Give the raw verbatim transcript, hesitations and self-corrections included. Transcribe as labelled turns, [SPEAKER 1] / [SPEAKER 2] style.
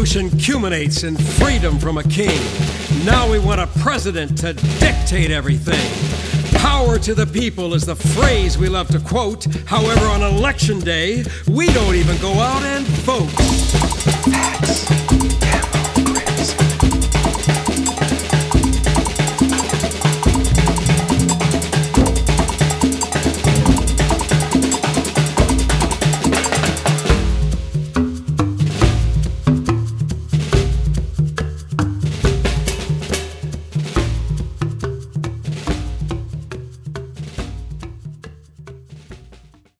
[SPEAKER 1] revolution culminates in freedom from a king. Now we want a president to dictate everything. Power to the people is the phrase we love to quote. However, on election day, we don't even go out and vote. That's